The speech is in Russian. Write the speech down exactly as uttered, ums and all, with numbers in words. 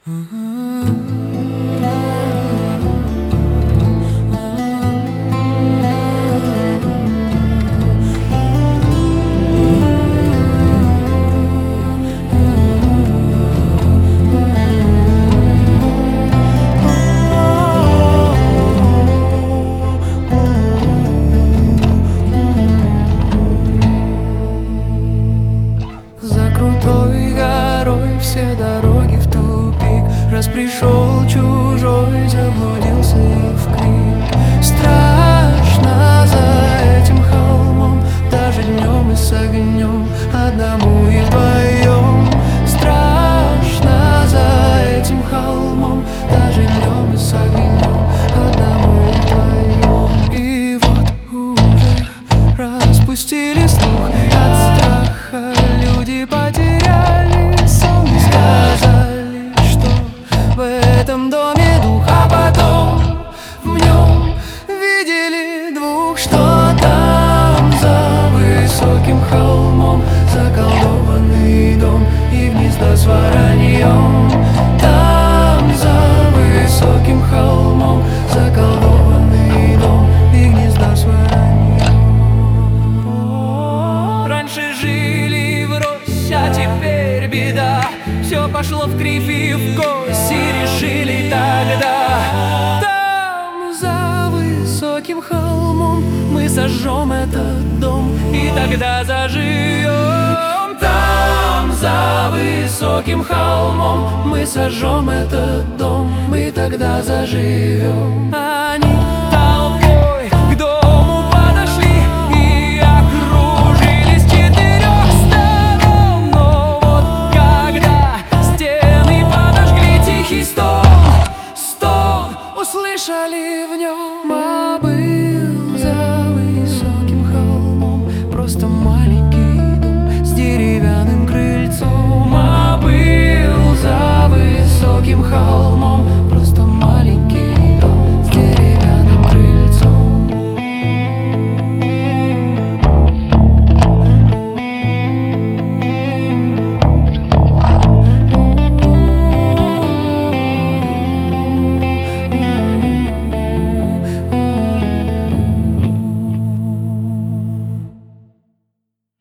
За крутой горой все дороги в тупик. Раз пришел чужой, заблудился и в крик. Страшно за этим холмом, даже днем и с огнем, одному и вдвоем. Страшно за этим холмом, даже днем и с огнем, одному и вдвоем. И вот уже распустили слух от страха. Люди потеряли сон и сказали, что в этом доме дух. А потом в нем видели двух, что там за высоким холмом заколдованный дом и гнездо с вороньем. Там за высоким холмом заколдованный дом и гнездо с вороньем. Раньше жили в роще, а теперь беда. Все пошло в кривь и в кость, и решили тогда: там за высоким холмом мы сожжем этот дом, и тогда заживем. Там за высоким холмом мы сожжем этот дом, мы тогда заживем. Они толпой к дому подошли и окружили с четырех сторон. Но вот когда стены подожгли, тихий стон, стон услышали